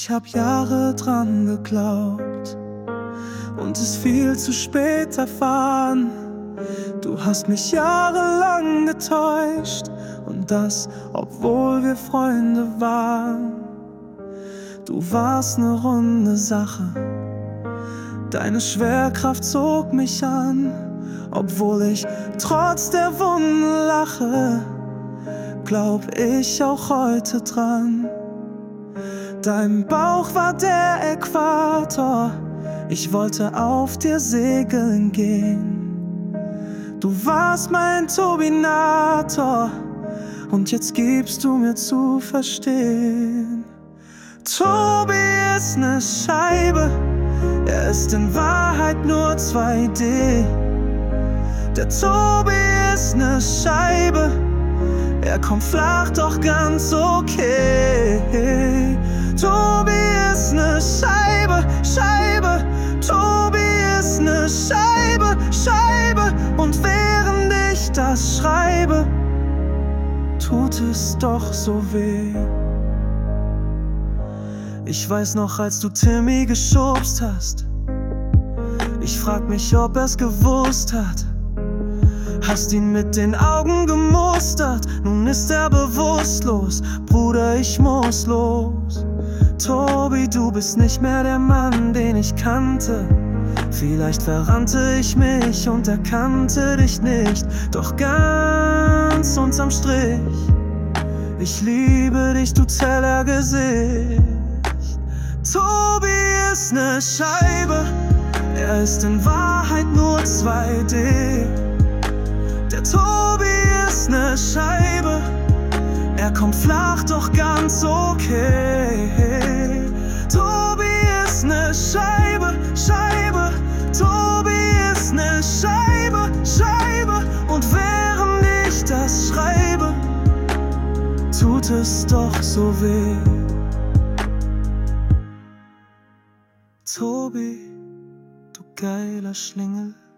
Ich hab Jahre dran geglaubt und es viel zu spät erfahren. Du hast mich jahrelang getäuscht und das, obwohl wir Freunde waren. Du warst ne runde Sache, deine Schwerkraft zog mich an. Obwohl ich trotz der Wunden lache, glaub ich auch heute dran. Dein Bauch war der Äquator, ich wollte auf dir segeln gehen. Du warst mein Turbinator und jetzt gibst du mir zu verstehen. Tobi ist ne Scheibe, er ist in Wahrheit nur 2D. Der Tobi ist ne Scheibe, er kommt flach, doch ganz okay. Tobi ist ne Scheibe, Scheibe. Tobi ist ne Scheibe, Scheibe. Und während ich das schreibe, tut es doch so weh. Ich weiß noch, als du Timmy geschubst hast, ich frag mich, ob er's gewusst hat. Hast ihn mit den Augen gemustert, nun ist er bewusstlos. Bruder, ich muss los. Tobi, du bist nicht mehr der Mann, den ich kannte. Vielleicht verrannte ich mich und erkannte dich nicht. Doch ganz unterm Strich, ich liebe dich, du Tellergesicht. Tobi ist ne Scheibe, er ist in Wahrheit nur 2D. Der Tobi ist ne Scheibe, er kommt flach, doch ganz okay. Tobi ist ne Scheibe, Scheibe. Tobi ist ne Scheibe, Scheibe. Und während ich das schreibe, tut es doch so weh. Tobi, du geiler Schlingel.